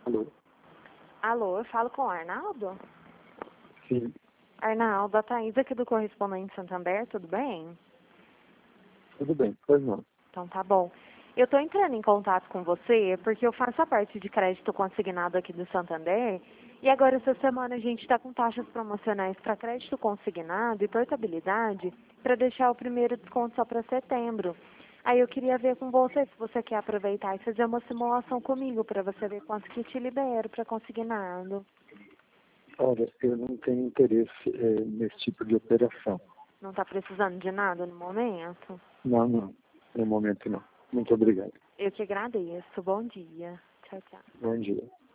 Alô? Alô, eu falo com o Arnaldo? Sim, Arnaldo, a Thaís aqui do Correspondente Santander, tudo bem? tudo bem, pois não. Então tá bom. Eu estou entrando em contato com você porque eu faço a parte de crédito consignado aqui do Santander e agora essa semana a gente está com taxas promocionais para crédito consignado e portabilidade para deixar o primeiro desconto só para setembro. Aí eu queria ver com você se você quer aproveitar e fazer uma simulação comigo para você ver quanto que te libero para consignado. Olha, eu não tenho interesse nesse tipo de operação. Não está precisando de nada no momento? Não, não, no momento não. Muito obrigado. Eu que agradeço. Bom dia. Tchau, tchau. Bom dia.